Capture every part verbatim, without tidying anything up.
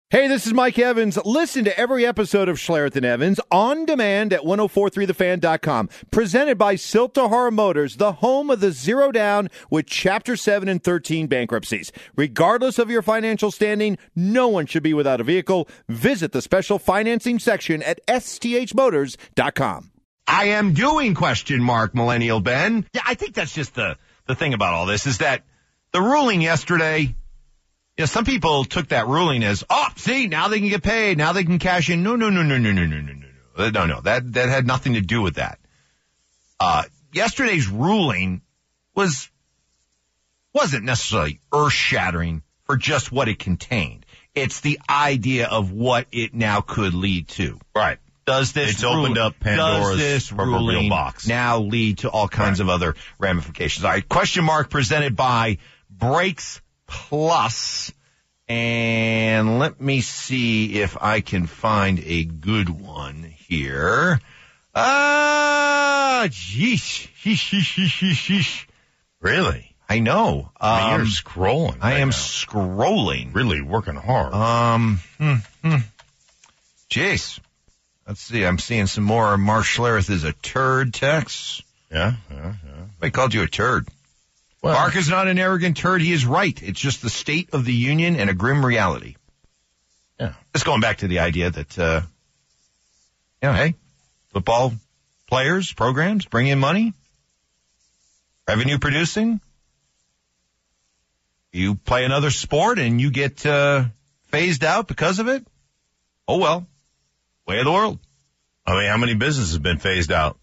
Hey, this is Mike Evans. Listen to every episode of Schlereth and Evans on demand at ten forty-three the fan dot com. Presented by Siltahara Motors, the home of the zero down with Chapter seven and thirteen bankruptcies. Regardless of your financial standing, no one should be without a vehicle. Visit the special financing section at s t h motors dot com. I am doing question mark, Millennial Ben. Yeah, I think that's just the, the thing about all this is that the ruling yesterday, you know, some people took that ruling as, oh, see, now they can get paid. Now they can cash in. No, no, no, no, no, no, no, no, no. No, no, that, that had nothing to do with that. Uh, yesterday's ruling was, wasn't necessarily earth-shattering for just what it contained. It's the idea of what it now could lead to. Right. Does this It's ruling, opened up Pandora's does this proverbial ruling box. now lead to all kinds Right. of other ramifications? All right, question mark presented by Brakes Plus. And let me see if I can find a good one here. Ah, uh, jeez. Really? I know. I mean, Um, you're scrolling. I right am now. scrolling. really working hard. Um, hmm, hmm. Jeez. Let's see. I'm seeing some more. Mark Schlereth is a turd text. yeah, yeah, yeah. I called you a turd. Well, Mark is not an arrogant turd. He is right. It's just the state of the union and a grim reality. yeah. Just going back to the idea that, uh, you know, hey, football players, programs, bring in money, revenue producing. You play another sport and you get uh, phased out because of it. Oh, well, way of the world. I mean, how many businesses have been phased out?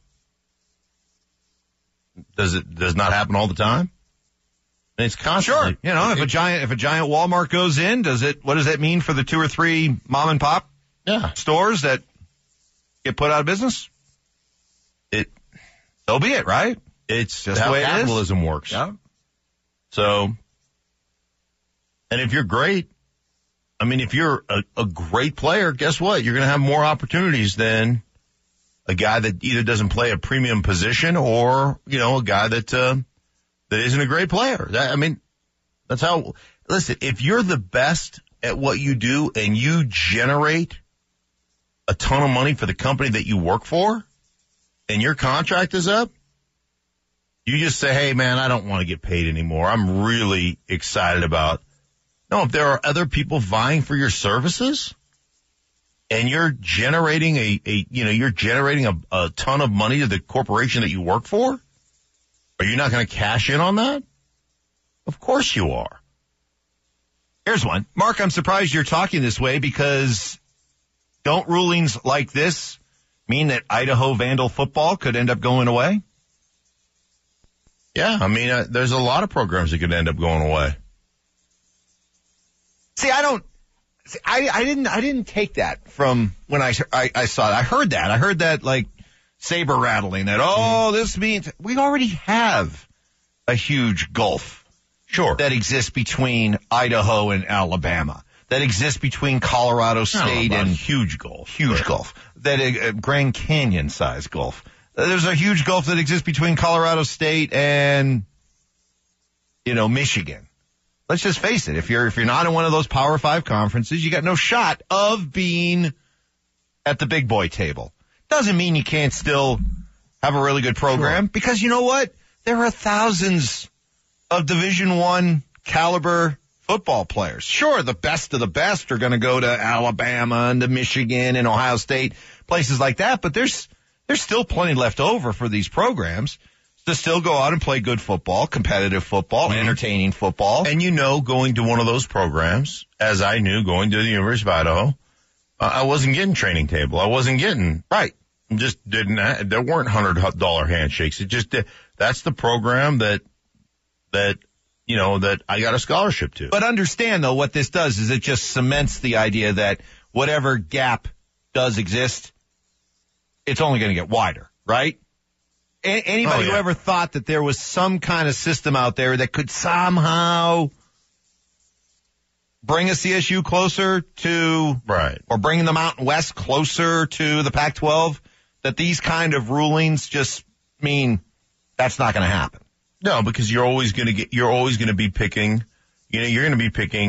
Does it does not happen all the time? And it's constantly. Sure. You know, if a giant, if a giant Walmart goes in, does it, what does that mean for the two or three mom and pop Yeah. stores that get put out of business? It, So be it, right? it's Just how the way it is. capitalism works. So, and if you're great, I mean, if you're a, a great player, guess what? You're going to have more opportunities than a guy that either doesn't play a premium position or, you know, a guy that, uh, that isn't a great player. That, I mean, that's how, listen, if you're the best at what you do and you generate a ton of money for the company that you work for and your contract is up, you just say, hey, man, I don't want to get paid anymore. I'm really excited about. No, if there are other people vying for your services and you're generating a, a you know, you're generating a, a ton of money to the corporation that you work for, are you not going to cash in on that? Of course you are. Here's one. Mark, I'm surprised you're talking this way because don't rulings like this mean that Idaho Vandal football could end up going away? Yeah, I mean, uh, there's a lot of programs that could end up going away. See, I don't, see, I, I didn't, I didn't take that from when I, I, I saw it. I heard that. I heard that like saber rattling that, oh, this means we already have a huge gulf. Sure. That exists between Idaho and Alabama. That exists between Colorado State and huge gulf. huge Right. gulf. That uh, Grand Canyon size gulf. There's a huge gulf that exists between Colorado State and, you know, Michigan. Let's just face it. If you're, if you're not in one of those Power Five conferences, you got no shot of being at the big boy table. Doesn't mean you can't still have a really good program, Sure. because you know what? There are thousands of Division One caliber football players. Sure, the best of the best are going to go to Alabama and to Michigan and Ohio State, places like that, but there's, there's still plenty left over for these programs to still go out and play good football, competitive football, Mm-hmm. entertaining football. And you know, going to one of those programs, as I knew going to the University of Idaho, uh, I wasn't getting training table. I wasn't getting, Right. just didn't, there weren't one hundred dollar handshakes. It just, that's the program that, that, you know, that I got a scholarship to. But understand, though, what this does is it just cements the idea that whatever gap does exist, it's only going to get wider, right? A- anybody Oh, yeah. who ever thought that there was some kind of system out there that could somehow bring a C S U closer to, Right. or bring the Mountain West closer to the Pac twelve, that these kind of rulings just mean that's not going to happen. No, because you're always going to get, you're always going to be picking, you know, you're going to be picking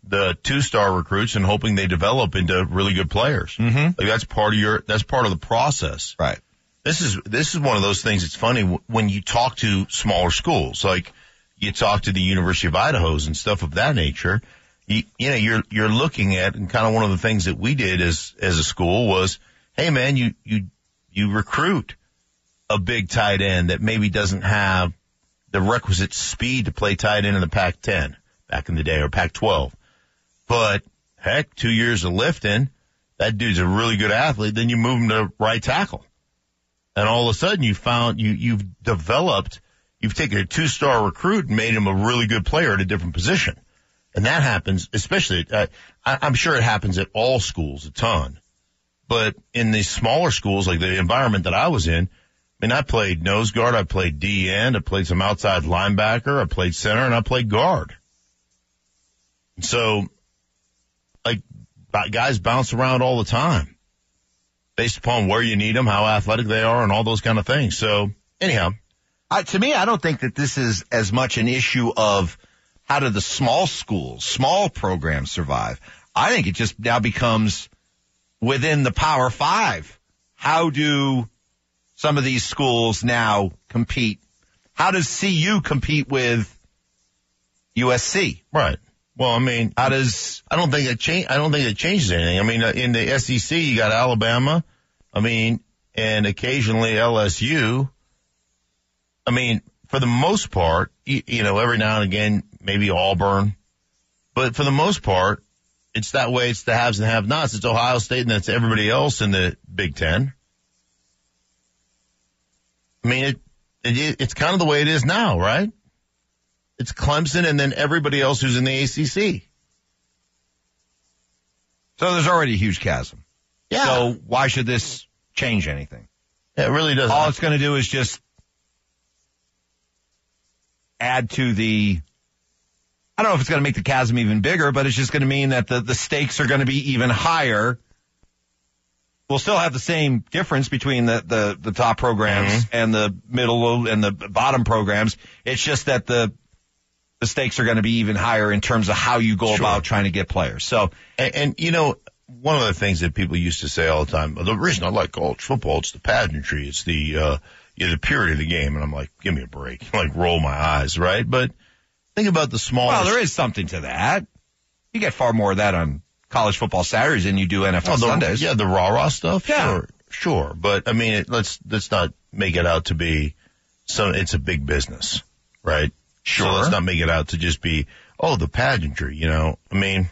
the two-star recruits and hoping they develop into really good players. Mm-hmm. Like that's part of your, that's part of the process. Right. This is, this is one of those things. It's funny when you talk to smaller schools, like you talk to the University of Idaho's and stuff of that nature. You, you know, you're, you're looking at, and kind of one of the things that we did as, as a school was, hey man, you, you, you recruit a big tight end that maybe doesn't have the requisite speed to play tight end in the Pac ten back in the day or Pac twelve. But heck, two years of lifting, that dude's a really good athlete. Then you move him to right tackle. And all of a sudden you found, you, you've developed, you've taken a two-star recruit and made him a really good player at a different position. And that happens, especially, uh, I, I'm sure it happens at all schools a ton. But in these smaller schools, like the environment that I was in, I mean, I played nose guard, I played D end, I played some outside linebacker, I played center, and I played guard. And so, like, guys bounce around all the time based upon where you need them, how athletic they are, and all those kind of things. So, anyhow. Uh, to me, I don't think that this is as much an issue of how do the small schools, small programs survive. I think it just now becomes within the Power Five. How do some of these schools now compete? How does C U compete with U S C? Right. Well, I mean, how does, I don't think it change, I don't think it changes anything. I mean, uh, in the S E C, you got Alabama, I mean, and occasionally L S U. I mean, for the most part, you, you know, every now and again, maybe Auburn, but for the most part, it's that way. It's the haves and have-nots. It's Ohio State and that's everybody else in the Big Ten. I mean, it, it it's kind of the way it is now, right? It's Clemson and then everybody else who's in the A C C. So there's already a huge chasm. Yeah. So why should this change anything? It really doesn't. All it's going to do is just add to the, I don't know if it's going to make the chasm even bigger, but it's just going to mean that the, the stakes are going to be even higher. We'll still have the same difference between the, the, the top programs mm-hmm. and the middle and the bottom programs. It's just that the, the stakes are going to be even higher in terms of how you go sure. about trying to get players. So, and, and, you know, one of the things that people used to say all the time, the reason I like college football, it's the pageantry, it's the, uh, you know, the purity of the game. And I'm like, give me a break. Like, roll my eyes, right? But think about the small. Well, there is something to that. You get far more of that on college football Saturdays than you do N F L oh, the, Sundays. Yeah, the rah-rah stuff. Yeah. Sure, sure. But I mean, it, let's let's not make it out to be some. It's a big business, right? Sure. So let's not make it out to just be oh the pageantry. You know, I mean,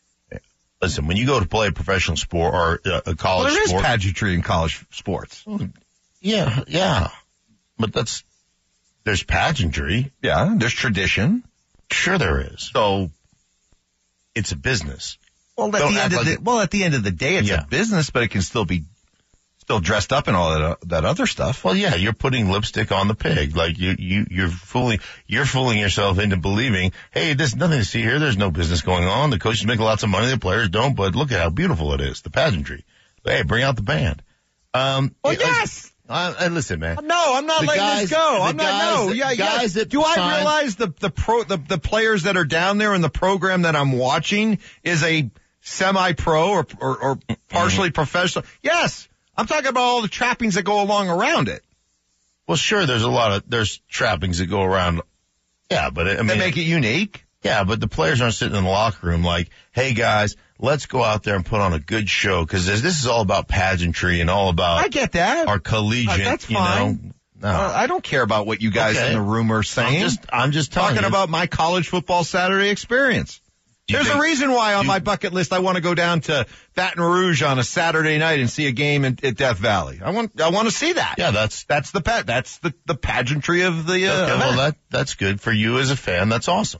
listen, when you go to play a professional sport or uh, a college well, there sport, is pageantry in college sports. Yeah, yeah, but that's there's pageantry. Yeah, there's tradition. Sure, there is. So it's a business. Well, at the end of like the, well, at the end of the day, it's yeah. a business, but it can still be still dressed up and all that uh, that other stuff. Well, yeah, you're putting lipstick on the pig. Like you, you, you're fooling, you're fooling yourself into believing, hey, there's nothing to see here. There's no business going on. The coaches make lots of money. The players don't. But look at how beautiful it is. The pageantry. Hey, bring out the band. Um, well, yes. Uh, uh, listen, man. No, I'm not the letting guys, this go. I'm not. No, that, yeah, guys yeah. That Do I sign, realize the the pro the the players that are down there in the program that I'm watching is a semi-pro or or, or partially mm-hmm. professional? Yes, I'm talking about all the trappings that go along around it. Well, sure, there's a lot of there's trappings that go around. Yeah, but it, I mean, that make it unique. Yeah, but the players aren't sitting in the locker room like, hey guys, let's go out there and put on a good show because this is all about pageantry and all about. I get that. Our collegiate, uh, that's fine. You know? No. Uh, I don't care about what you guys okay. in the room are saying. I'm just, I'm just talking you. about my college football Saturday experience. There's think, a reason why on you, my bucket list I want to go down to Baton Rouge on a Saturday night and see a game in, at Death Valley. I want, I want to see that. Yeah, that's that's the pet. That's the the pageantry of the. Uh, okay, well, that that's good for you as a fan. That's awesome.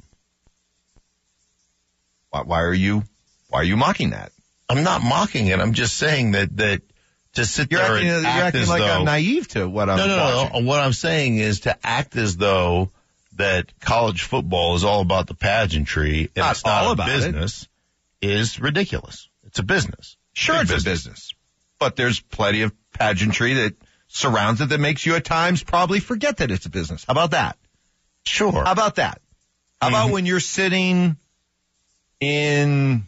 Why, why are you, why are you mocking that? I'm not mocking it. I'm just saying that, that to sit you're there acting, and you're act acting as like though, I'm naive to what I'm no, no, watching. no. What I'm saying is to act as though that college football is all about the pageantry and not it's not all a about business it. Is ridiculous. It's a business. Sure, Big it's business. a business. But there's plenty of pageantry that surrounds it that makes you at times probably forget that it's a business. How about that? Sure. How about that? How mm-hmm. about when you're sitting in,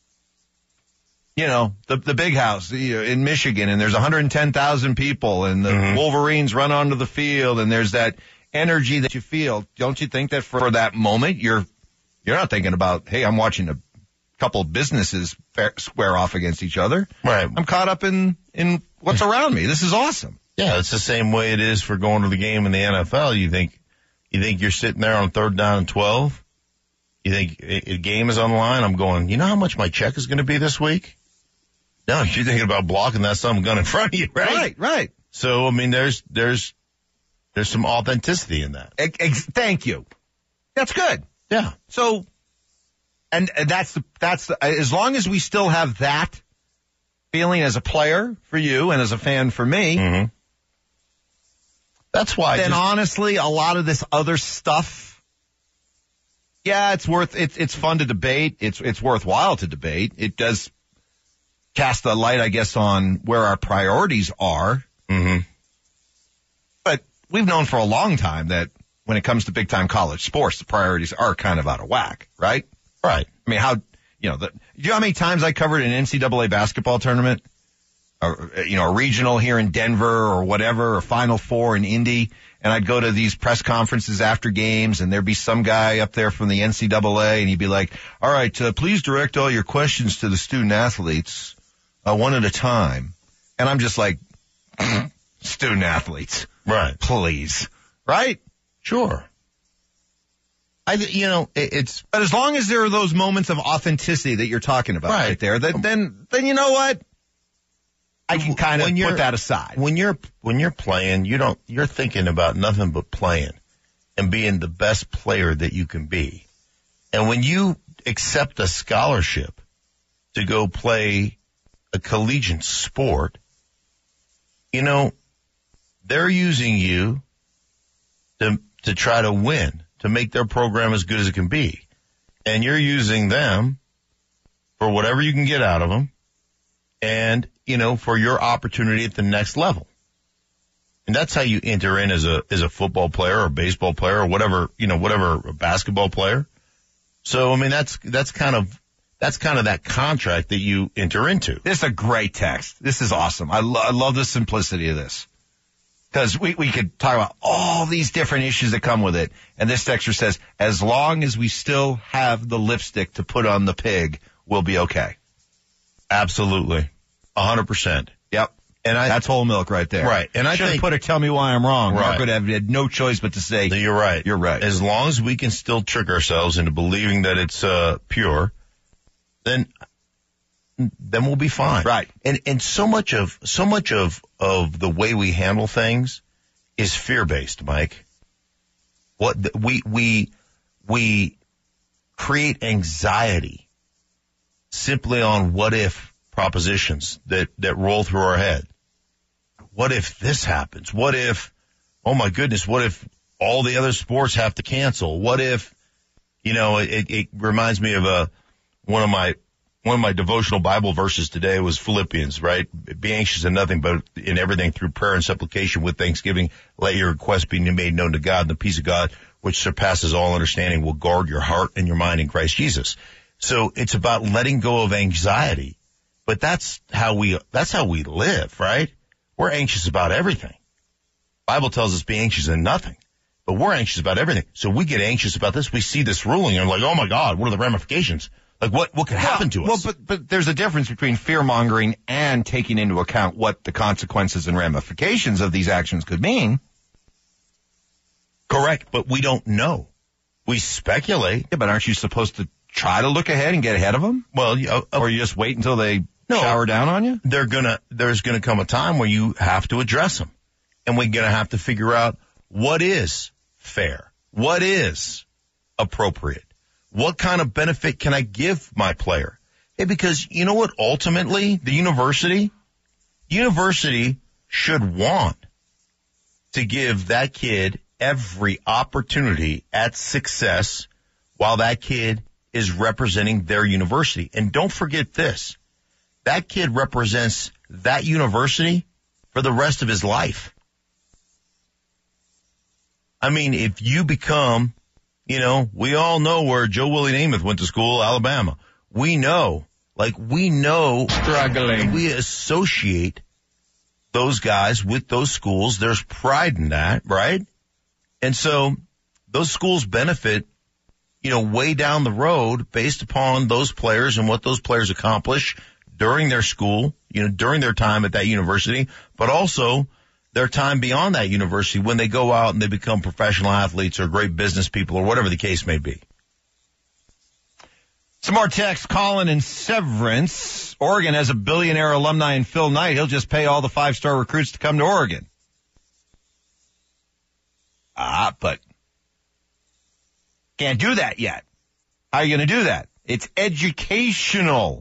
you know, the the big house you know, in Michigan, and there's one hundred ten thousand people, and the mm-hmm. Wolverines run onto the field, and there's that energy that you feel. Don't you think that for that moment, you're you're not thinking about, hey, I'm watching a couple of businesses square off against each other. Right. I'm caught up in, in what's around me. This is awesome. Yeah, it's the same way it is for going to the game in the N F L. You think, you think you're sitting there on third down and twelve. You think a, a game is on the line. I'm going, you know how much my check is going to be this week? No, you're thinking about blocking that son of a gun in front of you, right? Right, right. So, I mean, there's, there's, there's some authenticity in that. Ex- thank you. That's good. Yeah. So, and, and that's the, that's the, as long as we still have that feeling as a player for you and as a fan for me, mm-hmm. That's why. Then just, honestly, a lot of this other stuff, yeah, it's worth, it's, it's fun to debate. It's, it's worthwhile to debate. It does cast a light, I guess, on where our priorities are. Mm-hmm. But we've known for a long time that when it comes to big time college sports, the priorities are kind of out of whack, right? Right. I mean, how, you know, the, do you know how many times I covered an N C double A basketball tournament? Or, you know, a regional here in Denver or whatever, or Final Four in Indy, and I'd go to these press conferences after games, and there'd be some guy up there from the N C double A, and he'd be like, all right, uh, please direct all your questions to the student athletes, uh, one at a time. And I'm just like, student athletes. Right. Please. Right? Sure. I, you know, it, it's, but as long as there are those moments of authenticity that you're talking about right, right there, then, then, then you know what? I can kind of put that aside. When you're, when you're playing, you don't, you're thinking about nothing but playing and being the best player that you can be. And when you accept a scholarship to go play a collegiate sport, you know, they're using you to, to try to win, to make their program as good as it can be. And you're using them for whatever you can get out of them. And, you know, for your opportunity at the next level. And that's how you enter in as a, as a football player or a baseball player or whatever, you know, whatever, a basketball player. So, I mean, that's, that's kind of, that's kind of that contract that you enter into. This is a great text. This is awesome. I, lo- I love the simplicity of this. Because we, we could talk about all these different issues that come with it. And this texter says, as long as we still have the lipstick to put on the pig, we'll be okay. Absolutely. A hundred percent. Yep. And I, that's whole milk right there. Right. And I should think have put a tell me why I'm wrong. Right. Mark would have had no choice but to say, you're right. You're right. As long as we can still trick ourselves into believing that it's, uh, pure, then, then we'll be fine. Right. And, and so much of, so much of, of the way we handle things is fear-based, Mike. What, the, we, we, we create anxiety simply on what if propositions that, that roll through our head. What if this happens? What if, oh my goodness, what if all the other sports have to cancel? What if, you know, it, it reminds me of a, one of my, one of my devotional Bible verses today was Philippians, right? Be anxious in nothing, but in everything through prayer and supplication with thanksgiving, let your requests be made known to God, and the peace of God, which surpasses all understanding, will guard your heart and your mind in Christ Jesus. So it's about letting go of anxiety. But that's how we, that's how we live, right? We're anxious about everything. Bible tells us be anxious in nothing, but we're anxious about everything. So we get anxious about this. We see this ruling and we're like, oh my God, what are the ramifications? Like what, what could happen to us? Well, but, but there's a difference between fear mongering and taking into account what the consequences and ramifications of these actions could mean. Correct. But we don't know. We speculate. Yeah, but aren't you supposed to try to look ahead and get ahead of them? Well, uh, or you just wait until they no, shower down on you? They're gonna, there's gonna come a time where you have to address them. And we're gonna have to figure out what is fair, what is appropriate, what kind of benefit can I give my player? Hey, because you know what, ultimately, the university, university should want to give that kid every opportunity at success while that kid is representing their university. And don't forget this. That kid represents that university for the rest of his life. I mean, if you become, you know, we all know where Joe Willie Namath went to school, Alabama. we know, like we know, Struggling. we associate those guys with those schools. There's pride in that, right? And so those schools benefit, you know, way down the road based upon those players and what those players accomplish during their school, you know, during their time at that university, but also their time beyond that university when they go out and they become professional athletes or great business people or whatever the case may be. Some more text. Colin and Severance. Oregon has a billionaire alumni in Phil Knight. He'll just pay all the five-star recruits to come to Oregon. Ah, but can't do that yet. How are you going to do that? It's educational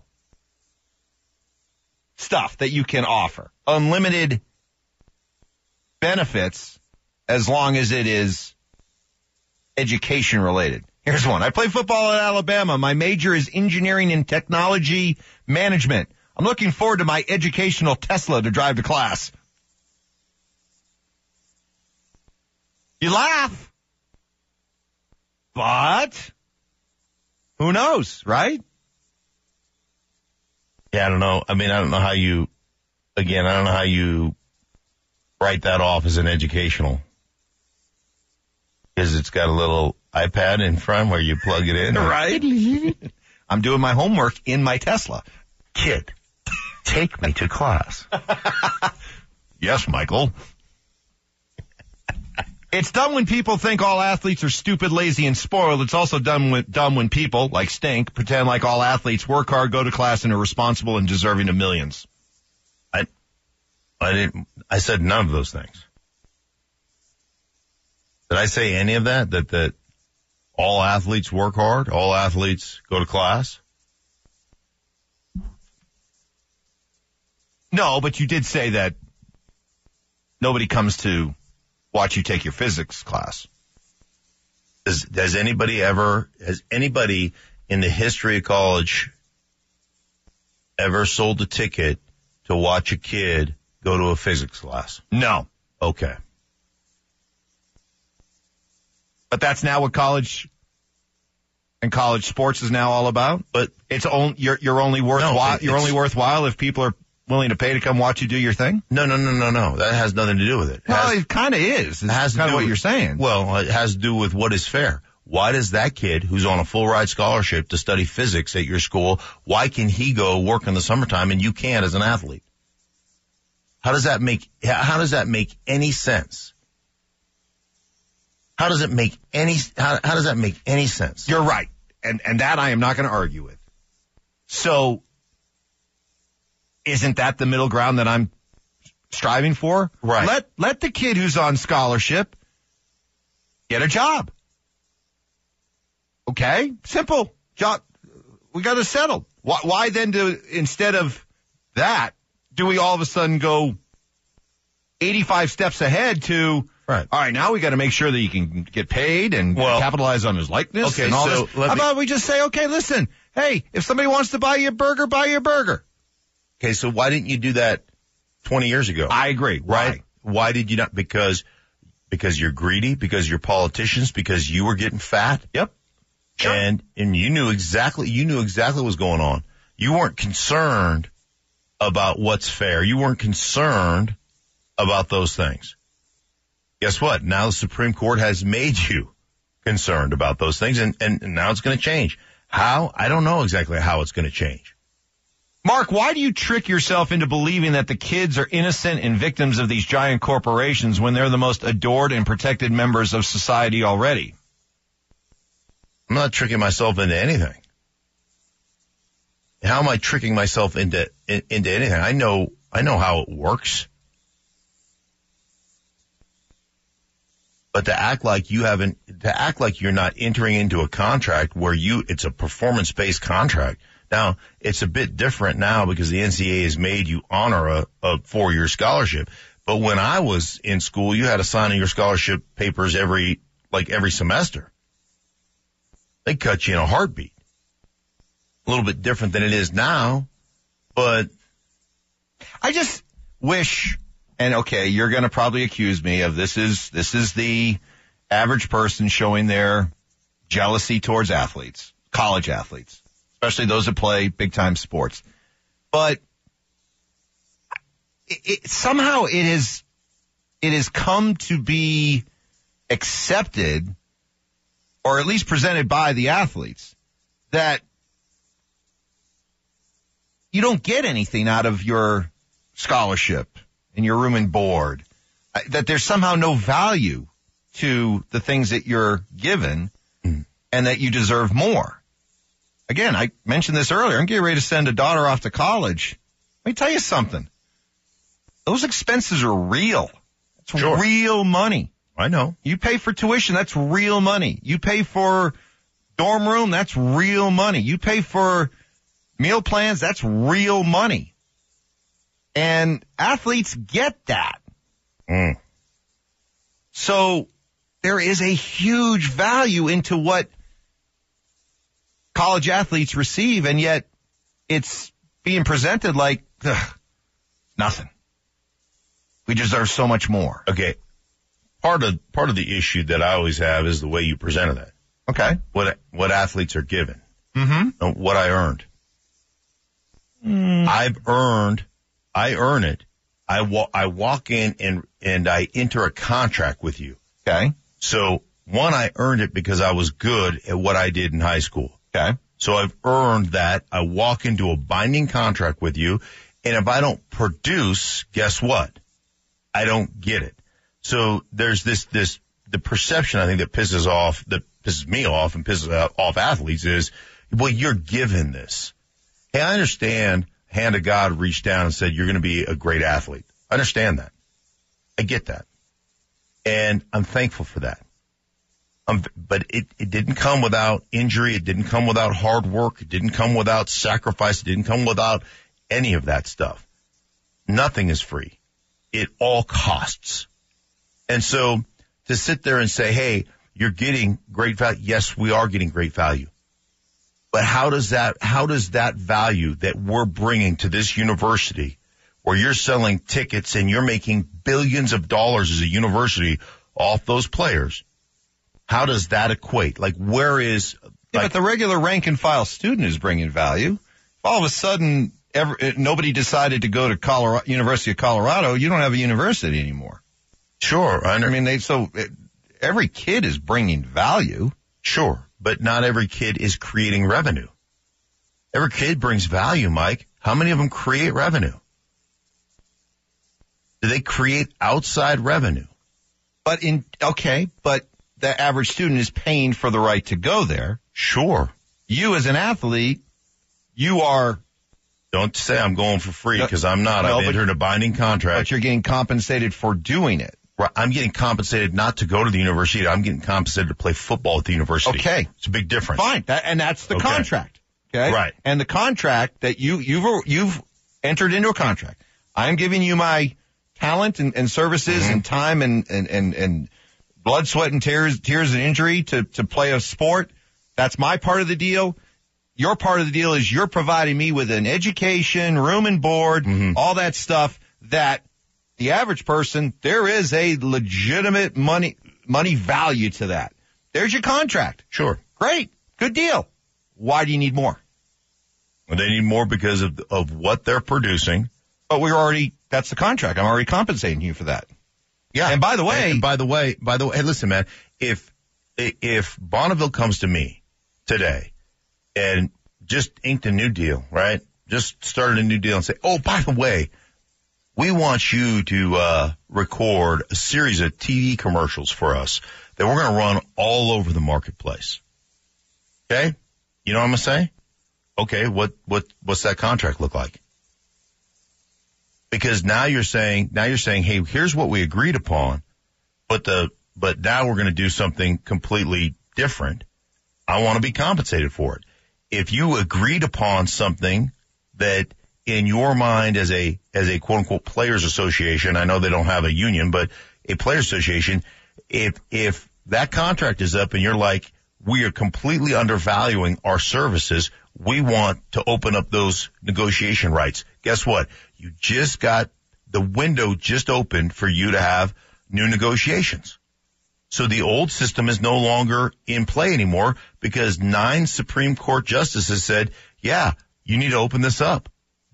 stuff that you can offer. Unlimited benefits as long as it is education related. Here's one. I play football at Alabama. My major is engineering and technology management. I'm looking forward to my educational Tesla to drive to class. You laugh. But who knows, right? Yeah, I don't know. I mean, I don't know how you, again, I don't know how you write that off as an educational. Because it's got a little iPad in front where you plug it in. Right. I'm doing my homework in my Tesla. Kid, take me to class. Yes, Michael. It's dumb when people think all athletes are stupid, lazy, and spoiled. It's also dumb when, dumb when people, like Stink, pretend like all athletes work hard, go to class, and are responsible and deserving of millions. I, I didn't, I said none of those things. Did I say any of that? That, that all athletes work hard? All athletes go to class? No, but you did say that nobody comes to watch you take your physics class. Does, has anybody ever, has anybody in the history of college ever sold a ticket to watch a kid go to a physics class? No. Okay. But that's now what college and college sports is now all about. But it's only, you're, you're only worthwhile, No, you're only worthwhile if people are willing to pay to come watch you do your thing? No, no, no, no, no. That has nothing to do with it. It Well, has, it kind of is. It's it has to kind of do what with- you're saying. Well, it has to do with what is fair. Why does that kid who's on a full ride scholarship to study physics at your school, why can he go work in the summertime and you can't as an athlete? How does that make, how does that make any sense? How does it make any, how, how does that make any sense? You're right. And, and that I am not going to argue with. So isn't that the middle ground that I'm striving for? Right. Let, let the kid who's on scholarship get a job. Okay? Simple. Job. We got it settled. Why, why then do, instead of that, do we all of a sudden go eighty-five steps ahead to, Right. all right, now we got to make sure that you can get paid and Well, capitalize on his likeness okay, and all so this. let How me- about we just say, okay, listen, hey, if somebody wants to buy you a burger, buy you a burger. Okay, so why didn't you do that twenty years ago? I agree. Right? Why did you not? Because, because you're greedy, because you're politicians, because you were getting fat. Yep. Sure. And, and you knew exactly, you knew exactly what was going on. You weren't concerned about what's fair. You weren't concerned about those things. Guess what? Now the Supreme Court has made you concerned about those things, and, and, and now it's going to change. How? I don't know exactly how it's going to change. Mark, why do you trick yourself into believing that the kids are innocent and victims of these giant corporations when they're the most adored and protected members of society already? I'm not tricking myself into anything. How am I tricking myself into in, into anything? I know I know how it works. But to act like you haven't, to act like you're not entering into a contract where you, it's a performance-based contract. Now, it's a bit different now because the N C double A has made you honor a, a four-year scholarship. But when I was in school, you had to sign your scholarship papers every, like every semester. They cut you in a heartbeat. A little bit different than it is now, but I just wish, and okay, you're going to probably accuse me of this is, this is the average person showing their jealousy towards athletes, college athletes, especially those that play big-time sports. But it, it, somehow it is, it has come to be accepted, or at least presented by the athletes, that you don't get anything out of your scholarship and your room and board, that there's somehow no value to the things that you're given mm. and that you deserve more. Again, I mentioned this earlier. I'm getting ready to send a daughter off to college. Let me tell you something. Those expenses are real. It's sure. real money. I know. You pay for tuition, that's real money. You pay for dorm room, that's real money. You pay for meal plans, that's real money. And athletes get that. Mm. So there is a huge value into what college athletes receive, and yet it's being presented like ugh, nothing. We deserve so much more. Okay. Part of part of the issue that I always have is the way you presented that. Okay. What what athletes are given. Mm-hmm. What I earned. Mm. I've earned, I earn it. I, wa- I walk in and, and I enter a contract with you. Okay. So, one, I earned it because I was good at what I did in high school. Okay. So I've earned that. I walk into a binding contract with you, and if I don't produce, guess what? I don't get it. So there's this, this, the perception I think that pisses off, that pisses me off and pisses off athletes is, well, you're given this. Hey, I understand hand of God reached down and said, you're going to be a great athlete. I understand that. I get that. And I'm thankful for that. Um, but it, it didn't come without injury. It didn't come without hard work. It didn't come without sacrifice. It didn't come without any of that stuff. Nothing is free. It all costs. And so to sit there and say, hey, you're getting great value. Yes, we are getting great value. But how does that, how does that value that we're bringing to this university, where you're selling tickets and you're making billions of dollars as a university off those players, how does that equate? Like, where is... Yeah, like, but the regular rank and file student is bringing value. If all of a sudden every, nobody decided to go to Colorado, University of Colorado, you don't have a university anymore. Sure. I, I mean, they, so it, every kid is bringing value. Sure. But not every kid is creating revenue. Every kid brings value, Mike. How many of them create revenue? Do they create outside revenue? But in, okay, but the average student is paying for the right to go there. Sure. You as an athlete, you are... Don't say I'm going for free, because I'm not. No, I've but, entered a binding contract. But you're getting compensated for doing it. Right. I'm getting compensated not to go to the university. I'm getting compensated to play football at the university. Okay. It's a big difference. Fine. That, and that's the okay. contract. Okay. Right. And the contract that you, you've, you've entered into a contract. I'm giving you my talent and, and services mm-hmm. and time and, and, and, and blood, sweat, and tears, tears and injury to, to play a sport. That's my part of the deal. Your part of the deal is you're providing me with an education, room and board, mm-hmm. all that stuff that the average person, there is a legitimate money, money value to that. There's your contract. Sure. Great. Good deal. Why do you need more? Well, they need more because of, of what they're producing. But we're already, that's the contract. I'm already compensating you for that. Yeah. And by the way, and by the way, by the way, hey, listen, man, if, if Bonneville comes to me today and just inked a new deal, right? Just started a new deal and say, oh, by the way, we want you to uh record a series of T V commercials for us that we're going to run all over the marketplace. Okay? You know what I'm going to say? Okay, what what what's that contract look like? Because now you're saying, now you're saying, hey, here's what we agreed upon, but the but now we're going to do something completely different. I want to be compensated for it. If you agreed upon something that in your mind as a, as a quote unquote players association, I know they don't have a union, but a players association, if, if that contract is up and you're like, we are completely undervaluing our services, we want to open up those negotiation rights. Guess what? You just got the window just opened for you to have new negotiations. So the old system is no longer in play anymore because nine Supreme Court justices said, yeah, you need to open this up.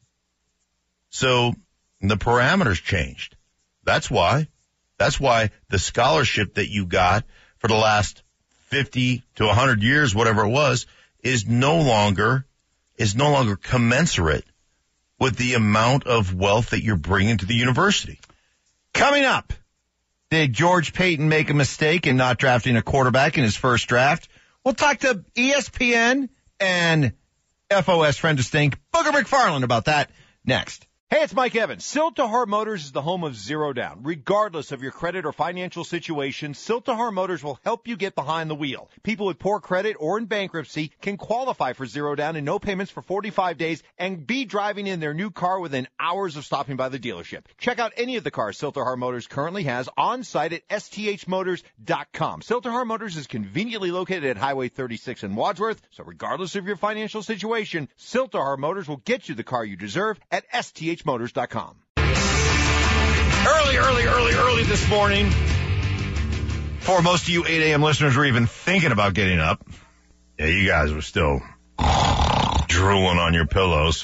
So the parameters changed. That's why. That's why the scholarship that you got for the last fifty to one hundred years, whatever it was, is no longer, is no longer commensurate with the amount of wealth that you're bringing to the university. Coming up, did George Paton make a mistake in not drafting a quarterback in his first draft? We'll talk to E S P N and F O S friend of Stink, Booger McFarland, about that next. Hey, it's Mike Evans. Siltahar Motors is the home of Zero Down. Regardless of your credit or financial situation, Siltahar Motors will help you get behind the wheel. People with poor credit or in bankruptcy can qualify for Zero Down and no payments for forty-five days and be driving in their new car within hours of stopping by the dealership. Check out any of the cars Siltahar Motors currently has on site at S T H motors dot com. Siltahar Motors is conveniently located at Highway thirty-six in Wadsworth, so regardless of your financial situation, Siltahar Motors will get you the car you deserve at S T H motors dot com. Early, early, early, early this morning, before most of you eight a.m. listeners were even thinking about getting up, yeah, you guys were still drooling on your pillows.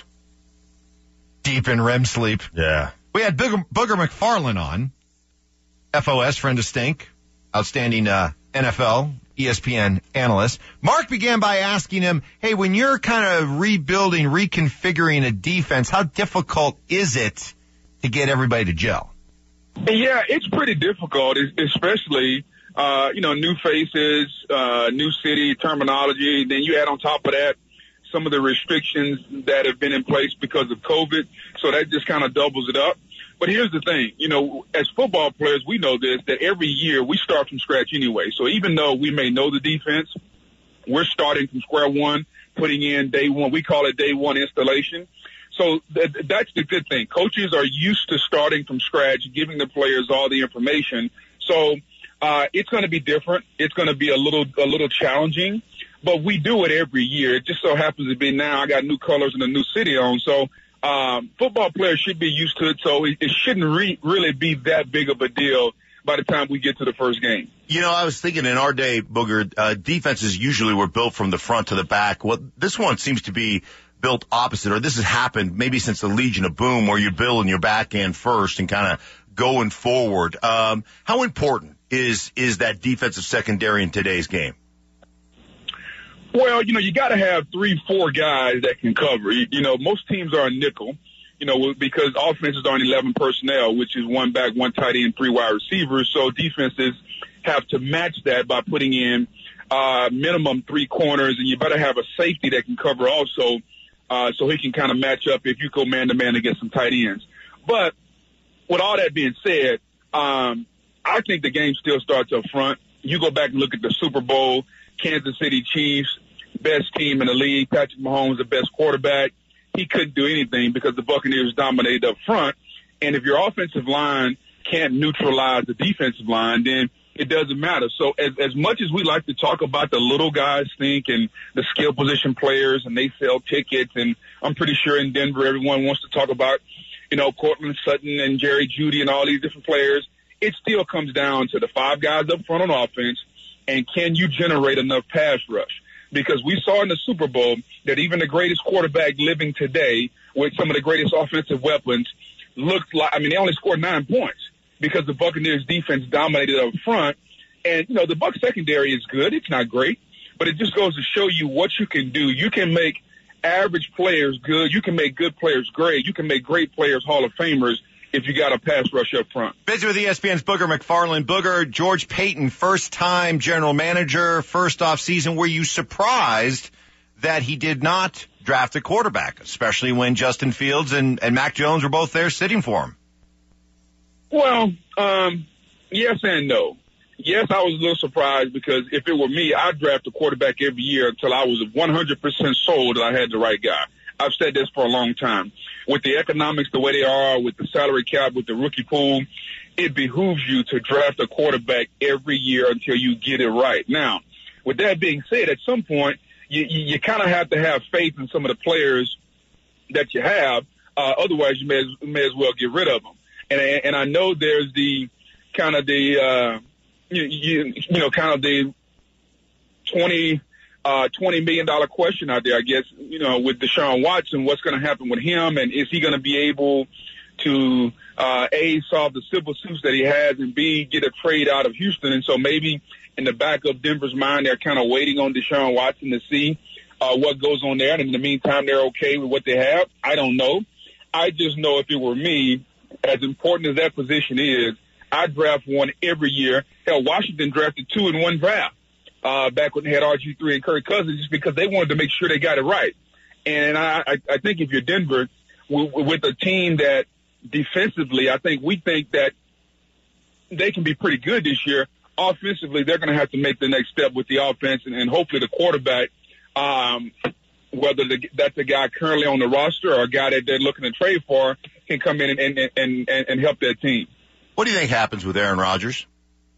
Deep in R E M sleep. Yeah. We had Booger, Booger McFarland on, F O S, friend of Stink, outstanding uh, N F L, E S P N analyst. Mark began by asking him, hey, when you're kind of rebuilding, reconfiguring a defense, how difficult is it to get everybody to gel? Yeah, it's pretty difficult, especially, uh, you know, new faces, uh, new city terminology. Then you add on top of that some of the restrictions that have been in place because of COVID. So that just kind of doubles it up. But here's the thing, you know, as football players, we know this, that every year we start from scratch anyway. So even though we may know the defense, we're starting from square one, putting in day one. We call it day one installation. So th- that's the good thing. Coaches are used to starting from scratch, giving the players all the information. So uh, it's going to be different. It's going to be a little a little challenging, but we do it every year. It just so happens to be now I got new colors and a new city on. So Um, football players should be used to it, so it, it shouldn't re- really be that big of a deal by the time we get to the first game. You know, I was thinking in our day, Booger, uh, defenses usually were built from the front to the back. Well, this one seems to be built opposite, or this has happened maybe since the Legion of Boom, where you're building your back end first and kind of going forward. Um, how important is is that defensive secondary in today's game? Well, you know, you got to have three, four guys that can cover. You, you know, most teams are a nickel, you know, because offenses are on eleven personnel, which is one back, one tight end, three wide receivers. So defenses have to match that by putting in uh, minimum three corners, and you better have a safety that can cover also, uh, so he can kind of match up if you go man-to-man against some tight ends. But with all that being said, um, I think the game still starts up front. You go back and look at the Super Bowl, Kansas City Chiefs, best team in the league. Patrick Mahomes, the best quarterback. He couldn't do anything because the Buccaneers dominated up front. And if your offensive line can't neutralize the defensive line, then it doesn't matter. So as, as much as we like to talk about the little guys think and the skill position players and they sell tickets, and I'm pretty sure in Denver everyone wants to talk about, you know, Cortland Sutton and Jerry Jeudy and all these different players, it still comes down to the five guys up front on offense, and can you generate enough pass rush? Because we saw in the Super Bowl that even the greatest quarterback living today with some of the greatest offensive weapons looked like, I mean, they only scored nine points because the Buccaneers defense dominated up front. And, you know, the Bucs secondary is good. It's not great, but it just goes to show you what you can do. You can make average players good. You can make good players great. You can make great players Hall of Famers if you got a pass rush up front. Busy with E S P N's Booger McFarland. Booger, George Paton, first-time general manager, first off season. Were you surprised that he did not draft a quarterback, especially when Justin Fields and, and Mac Jones were both there sitting for him? Well, um, yes and no. Yes, I was a little surprised because if it were me, I'd draft a quarterback every year until I was one hundred percent sold that I had the right guy. I've said this for a long time. With the economics the way they are, with the salary cap, with the rookie pool, it behooves you to draft a quarterback every year until you get it right. Now, with that being said, at some point, you, you, you kind of have to have faith in some of the players that you have. Uh, otherwise, you may as, may as well get rid of them. And, and I know there's the kind of the, uh, you, you, you know, kind of the twenty uh, twenty million dollars question out there, I guess, you know, with Deshaun Watson, what's going to happen with him, and is he going to be able to, uh, A, solve the civil suits that he has, and B, get a trade out of Houston. And so maybe in the back of Denver's mind, they're kind of waiting on Deshaun Watson to see uh, what goes on there. And in the meantime, they're okay with what they have. I don't know. I just know if it were me, as important as that position is, I'd draft one every year. Hell, Washington drafted two in one draft uh, back when they had R G three and Kirk Cousins, just because they wanted to make sure they got it right. And I, I, I think if you're Denver, with, with a team that defensively, I think we think that they can be pretty good this year. Offensively, they're going to have to make the next step with the offense, and, and hopefully the quarterback, um, whether the, that's a guy currently on the roster or a guy that they're looking to trade for, can come in and, and, and, and help that team. What do you think happens with Aaron Rodgers?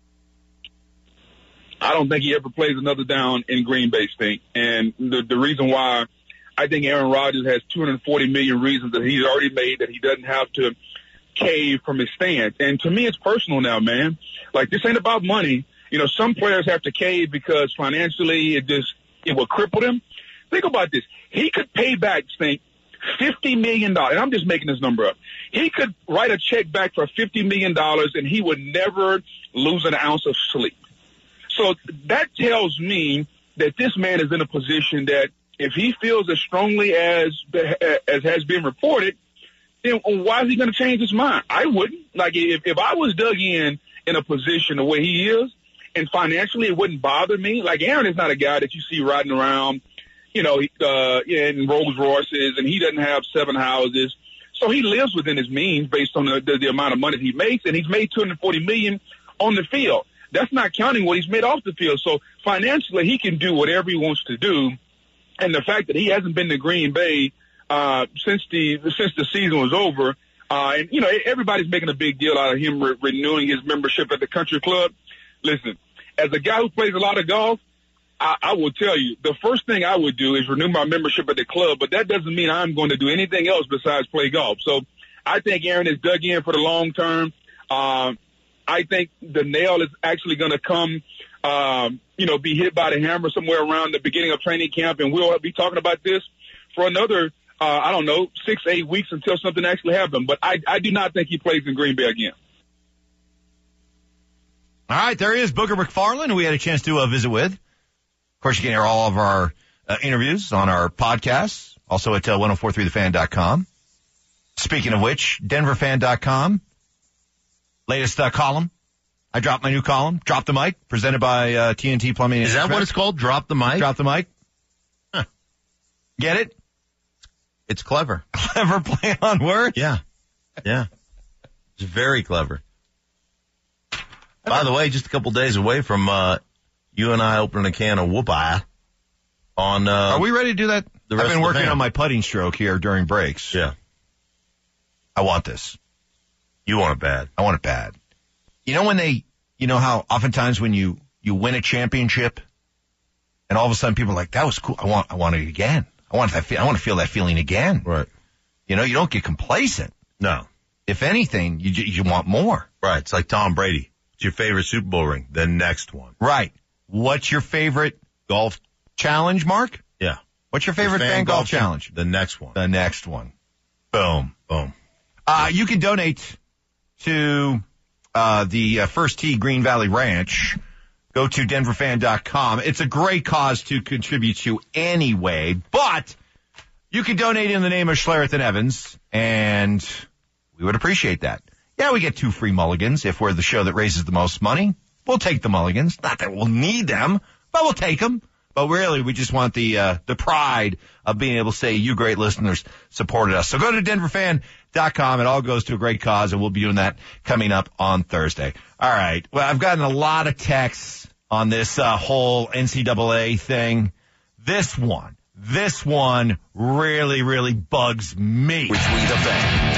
I don't think he ever plays another down in Green Bay State. And the, the reason why I think Aaron Rodgers has two hundred forty million reasons that he's already made that he doesn't have to cave from his stance. And to me, it's personal now, man. Like, this ain't about money. You know, some players have to cave because financially it just, it will cripple them. Think about this. He could pay back, Stink, fifty million dollars. And I'm just making this number up. He could write a check back for fifty million dollars and he would never lose an ounce of sleep. So that tells me that this man is in a position that if he feels as strongly as as has been reported, then why is he going to change his mind? I wouldn't. Like, if, if I was dug in in a position the way he is, and financially it wouldn't bother me. Like, Aaron is not a guy that you see riding around, you know, uh, in Rolls Royces, and he doesn't have seven houses. So he lives within his means based on the, the, the amount of money he makes, and he's made two hundred forty million dollars on the field. That's not counting what he's made off the field. So financially, he can do whatever he wants to do. And the fact that he hasn't been to Green Bay uh, since the since the season was over, uh, and you know everybody's making a big deal out of him re- renewing his membership at the country club. Listen, as a guy who plays a lot of golf, I, I will tell you the first thing I would do is renew my membership at the club. But that doesn't mean I'm going to do anything else besides play golf. So I think Aaron is dug in for the long term. Uh, I think the nail is actually going to come. Um, you know, be hit by the hammer somewhere around the beginning of training camp, and we'll be talking about this for another, uh, I don't know, six, eight weeks until something actually happens. But I, I do not think he plays in Green Bay again. All right, there he is, Booger McFarland, who we had a chance to uh, visit with. Of course, you can hear all of our uh, interviews on our podcasts, also at uh, ten forty-three the fan dot com. Speaking of which, denver fan dot com, latest uh, column. I dropped my new column, Drop the Mic, presented by uh, T N T Plumbing. Is that what it's called? Drop the Mic? Drop the Mic. Huh. Get it? It's clever. Clever play on words? Yeah. Yeah. It's very clever. By the way, just a couple days away from uh, you and I opening a can of whoop-eye on... Uh, Are we ready to do that? The I've rest been of the working fam. on my putting stroke here during breaks. Yeah. I want this. You want it bad. I want it bad. You know when they, you know how oftentimes when you, you win a championship and all of a sudden people are like, that was cool. I want, I want it again. I want that, I want to feel that feeling again. Right. You know, you don't get complacent. No. If anything, you, you want more. Right. It's like Tom Brady. It's your favorite Super Bowl ring. The next one. Right. What's your favorite golf challenge, Mark? Yeah. What's your favorite fan, fan golf, golf challenge? The next one. The next one. Boom. Boom. Uh, you can donate to Uh, the uh, First Tee Green Valley Ranch. Go to denver fan dot com. It's a great cause to contribute to anyway, but you can donate in the name of Schlereth and Evans, and we would appreciate that. Yeah, we get two free mulligans if we're the show that raises the most money. We'll take the mulligans. Not that we'll need them, but we'll take them. But really, we just want the uh, the pride of being able to say you great listeners supported us. So go to denver fan dot com. It all goes to a great cause, and we'll be doing that coming up on Thursday. All right. Well, I've gotten a lot of texts on this uh, whole N C double A thing. This one, this one really, really bugs me. Which we the fan.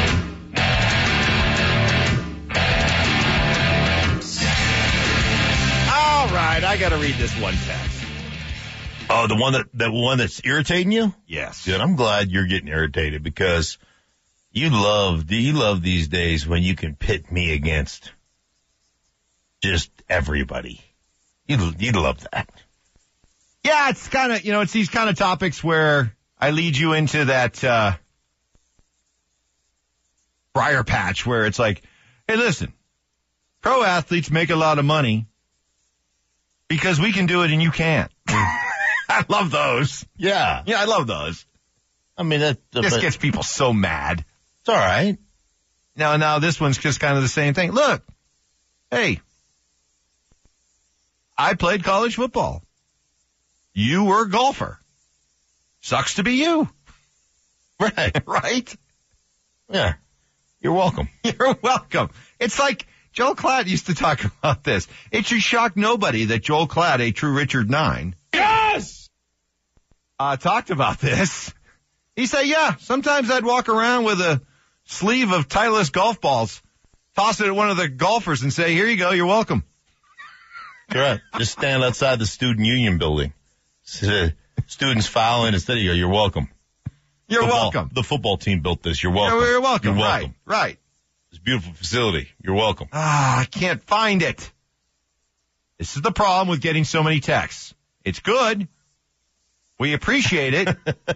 All right. I got to read this one text. Oh, the one that, that one that's irritating you? Yes. Good. I'm glad you're getting irritated because you love, you love these days when you can pit me against just everybody. You, you love that. Yeah, it's kind of, you know, it's these kind of topics where I lead you into that uh, briar patch where it's like, hey, listen, pro athletes make a lot of money because we can do it and you can't. I love those. Yeah. Yeah, I love those. I mean, that, that This but gets people so mad. it's all right. Now, now this one's just kind of the same thing. Look, hey, I played college football. You were a golfer. Sucks to be you. Right. Right? Yeah. You're welcome. You're welcome. It's like Joel Klatt used to talk about this. It should shock nobody that Joel Klatt, a true Richard Nine, Yes! uh, talked about this. He said, yeah, sometimes I'd walk around with a sleeve of Titleist golf balls, toss it at one of the golfers and say, here you go, you're welcome. Correct. Just stand outside the student union building. Students file in instead of you go, you're welcome. You're Football- welcome. The football team built this. You're welcome. You're, you're welcome. You're Right, welcome. right. It's a beautiful facility. You're welcome. Ah, I can't find it. This is the problem with getting so many texts. It's good. We appreciate it.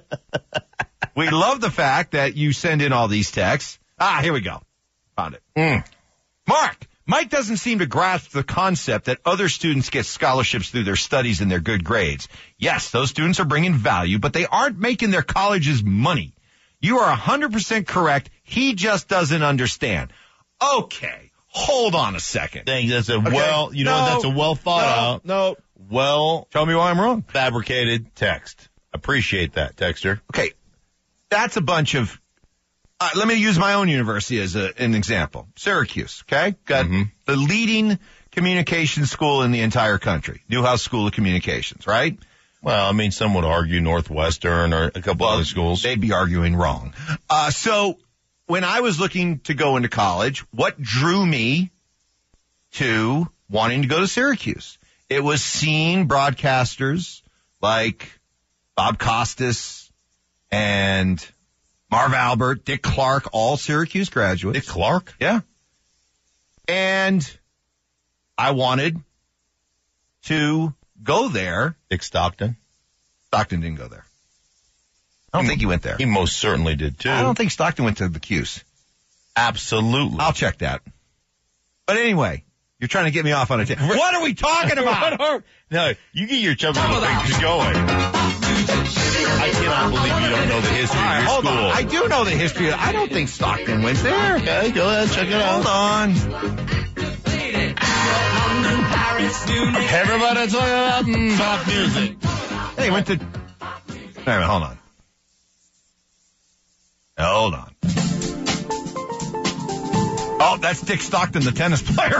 We love the fact that you send in all these texts. Ah, here we go. Found it. Mm. Mark, Mike doesn't seem to grasp the concept that other students get scholarships through their studies and their good grades. Yes, those students are bringing value, but they aren't making their colleges money. You are one hundred percent correct. He just doesn't understand. Okay, hold on a second. Thanks. That's a Okay. well, you know, No, that's a well thought no, out, No, well tell me why I'm wrong. fabricated text. Appreciate that, texter. Okay, that's a bunch of, uh, let me use my own university as a, an example. Syracuse, okay? Got Mhm. the leading communication school in the entire country. Newhouse School of Communications, right? Well, I mean, some would argue Northwestern or a couple other schools. They'd be arguing wrong. Uh, so when I was looking to go into college, what drew me to wanting to go to Syracuse? It was seeing broadcasters like Bob Costas and Marv Albert, Dick Clark, all Syracuse graduates. Dick Clark? Yeah. And I wanted to go there. Dick Stockton? Stockton didn't go there. I don't think he went there. He most certainly did too. I don't think Stockton went to the Cuse. Absolutely. I'll check that. But anyway, you're trying to get me off on a tangent. What are we talking about? No, you get your chubby little things going. I cannot believe you don't know the history All right, of your hold school. on. I do know the history. I don't think Stockton went there. Okay, go ahead, check it out. Hold on. Everybody talking about mm, soft music. Hey, he went to... Wait a minute, hold on. Hold on. Oh, that's Dick Stockton, the tennis player.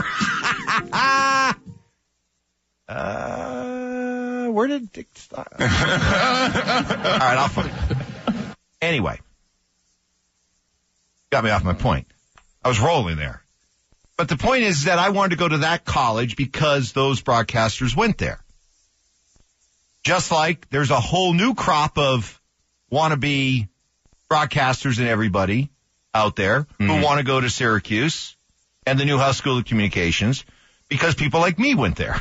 uh, where did Dick Stockton... All right, I'll find it. Anyway. Got me off my point. I was rolling there. But the point is that I wanted to go to that college because those broadcasters went there. Just like there's a whole new crop of wannabe broadcasters and everybody out there Mm-hmm. who want to go to Syracuse and the Newhouse School of Communications because people like me went there.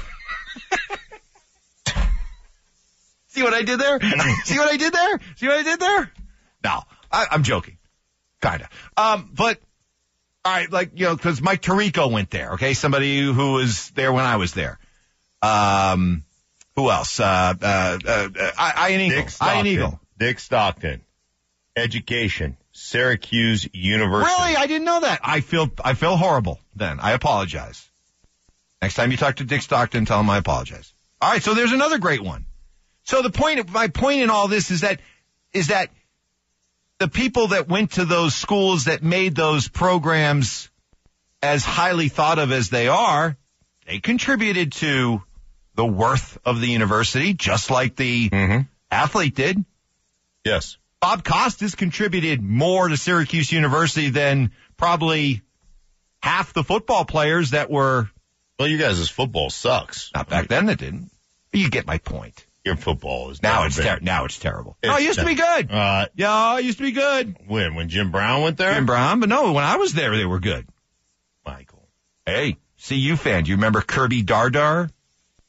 See what I did there? See what I did there? See what I did there? No, I, I'm joking. Kinda. Um, but, all right, like, you know, because Mike Tirico went there, okay? Somebody who was there when I was there. Um, who else? Uh, uh, uh, uh Ian Eagle. Dick Stockton. Ian Eagle. Dick Stockton. Education. Syracuse University. Really? I didn't know that. I feel, I feel horrible then. I apologize. Next time you talk to Dick Stockton, tell him I apologize. All right, so there's another great one. So the point, my point in all this is that, is that the people that went to those schools that made those programs as highly thought of as they are, they contributed to the worth of the university, just like the Mm-hmm. athlete did. Yes. Bob Costas contributed more to Syracuse University than probably half the football players that were, Well, you guys' football sucks. not back then that didn't. But you get my point. Your football is Now never it's been- ter- now it's terrible. It's no, it used to be good. Uh, Yeah, it used to be good. when? When Jim Brown went there? Jim Brown, but no, when I was there, they were good. Michael. Hey, C U fan, do you remember Kirby Dardar?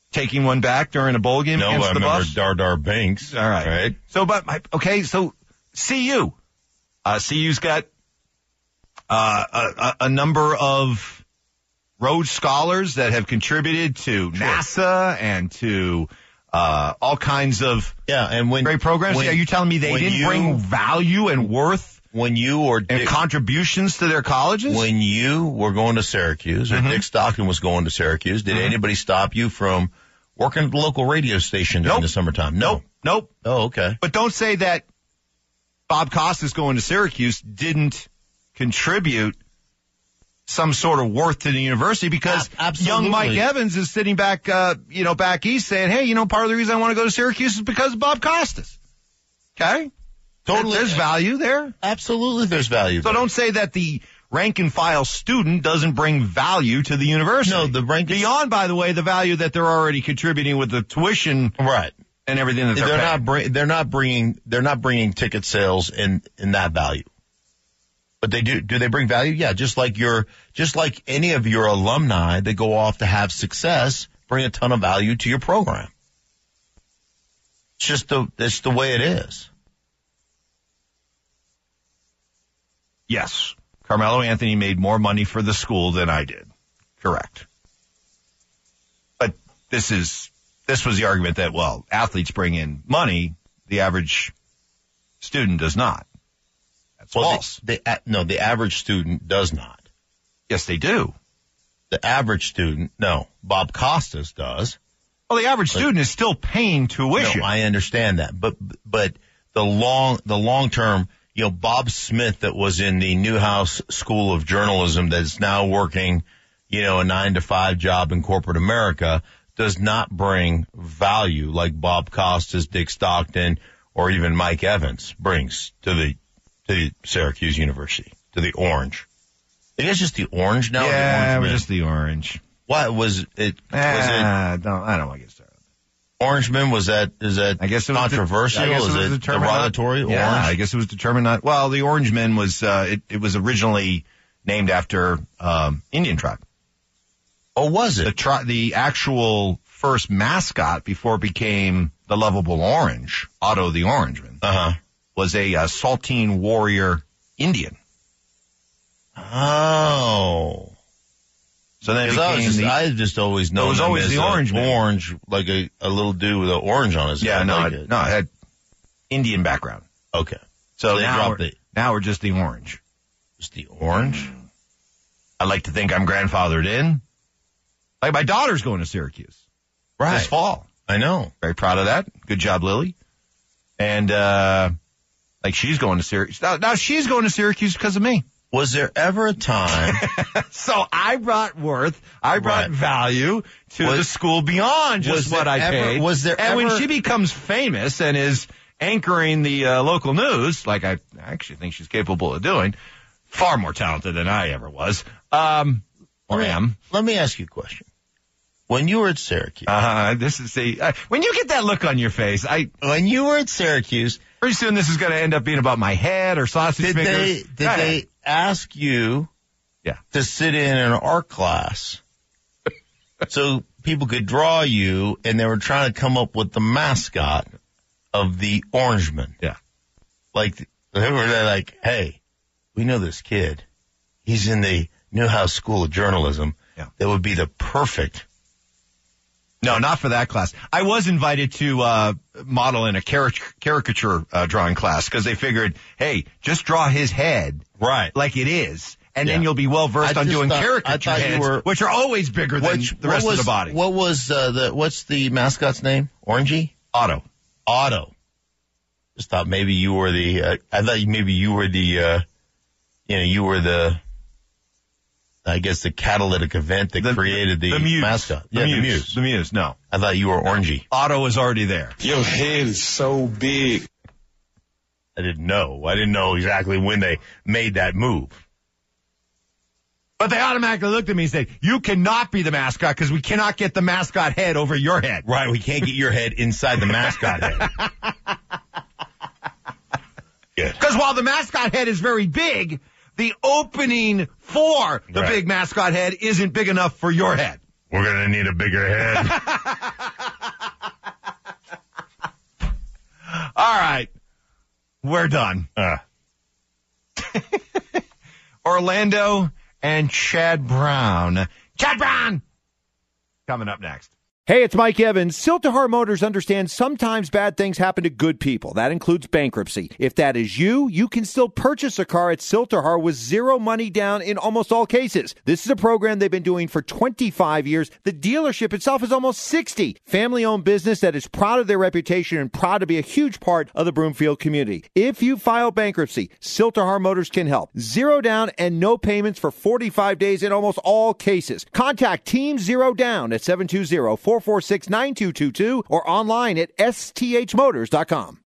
taking one back during a bowl game No, against I the remember Buffs? Dar Dar Banks. All right. Right. So, but, my- okay, so C U. Uh, C U's got uh, a, a number of Rhodes Scholars that have contributed to Sure. NASA and to uh, all kinds of Yeah, and when great programs. when- Are you telling me they when didn't you- bring value and worth when you or and Dick, contributions to their colleges? when you were going to Syracuse, or Mhm. Dick Stockton was going to Syracuse, did Mhm. anybody stop you from working at the local radio station during Nope. the summertime? No. Nope. Nope. Oh, okay. But don't say that Bob Costas going to Syracuse didn't contribute some sort of worth to the university, because A- absolutely. young Mike Evans is sitting back, uh, you know, back east saying, hey, you know, part of the reason I want to go to Syracuse is because of Bob Costas. Okay? Totally. There's value there. Absolutely, there's value. So there. don't say that the rank and file student doesn't bring value to the university. No, the rank and- Beyond, by the way, the value that they're already contributing with the tuition Right. and everything that they're, They're paying. not bring, they're not bringing they're not bringing ticket sales in in that value. But they do do they bring value? Yeah, just like your just like any of your alumni that go off to have success bring a ton of value to your program. It's just the it's the way it is. Yes. Carmelo Anthony made more money for the school than I did. Correct. But this is, this was the argument that, well, athletes bring in money, the average student does not. That's Well, false. the, the, no, the average student does not. Yes, they do. The average student, no. Bob Costas does. Well, the average student is still paying tuition. No, I understand that, but but the long the long term, you know, Bob Smith that was in the Newhouse School of Journalism that's now working, you know, a nine to five job in corporate America does not bring value like Bob Costas, Dick Stockton, or even Mike Evans brings to the to the Syracuse University, to the Orange. I guess just the Orange now. or the yeah, Orange we're Men? just the orange. What was it? Was Ah, don't, I don't want to get started. it Orangeman? Was that is that I guess it was controversial? I guess is it was it determined derogatory? Not, yeah, Orange? I guess it was determined not. Well, the Orange Men was uh, it, it was originally named after um, Indian tribe. Oh, was The it? tri- the actual first mascot before it became the lovable orange, Otto the Orangeman, Uh huh. was a uh, Saltine warrior Indian. Oh. So then it Because I, was became just, the I just always known It was him always as the a Orange Man. orange, like a, a little dude with an orange on his yeah head. no like it, it. no it had Indian background. Okay. So, they now dropped we're, it. now we're just the orange. Just the orange? I like to think I'm grandfathered in. Like my daughter's going to Syracuse Right. this fall. I know. Very proud of that. Good job, Lily. And uh like she's going to Syracuse. Now, now she's going to Syracuse because of me. Was there ever a time? So I brought worth, I brought Right. value to Was- the school beyond was just what there I ever- paid. was there and when ever- she becomes famous and is anchoring the uh, local news, like I actually think she's capable of doing, far more talented than I ever was, um, or Let me- am. Let me ask you a question. When you were at Syracuse, Uh, this is the, uh, when you get that look on your face, I, when you were at Syracuse, pretty soon this is going to end up being about my head or sausage did fingers. they did Go ahead. they ask you Yeah. to sit in an art class so people could draw you, and they were trying to come up with the mascot of the Orangeman? Yeah. Like they were like, hey, we know this kid. He's in the Newhouse School of Journalism. Yeah. That would be the perfect. No, not for that class. I was invited to uh model in a caric- caricature uh, drawing class because they figured, hey, just draw his head Right. like it is, and then Yeah. you'll be well versed I on just doing thought- I caricature thought you heads, were- which are always bigger than Which, the rest what was, of the body. What was uh, the what's the mascot's name? Orangey? Otto. Otto. Just thought maybe you were the. Uh, I thought maybe you were the. Uh, you know, you were the. I guess the catalytic event that created the, the muse. mascot. The yeah, muse. the muse. The muse. No, I thought you were orangey. Otto is already there. Your head is so big. I didn't know. I didn't know exactly when they made that move. But they automatically looked at me and said, you cannot be the mascot because we cannot get the mascot head over your head. Right, we can't get your head inside the mascot head. Yeah. Because while the mascot head is very big, the opening for the Right. big mascot head isn't big enough for your head. We're going to need a bigger head. All right. We're done. Uh. Orlando and Chad Brown. Chad Brown! Coming up next. Hey, it's Mike Evans. Siltahar Motors understands sometimes bad things happen to good people. That includes bankruptcy. If that is you, you can still purchase a car at Siltahar with zero money down in almost all cases. This is a program they've been doing for twenty-five years. The dealership itself is almost sixty. Family-owned business that is proud of their reputation and proud to be a huge part of the Broomfield community. If you file bankruptcy, Siltahar Motors can help. Zero down and no payments for forty-five days in almost all cases. Contact Team Zero Down at seven two zero, four four six, nine two two two or online at S T H motors dot com.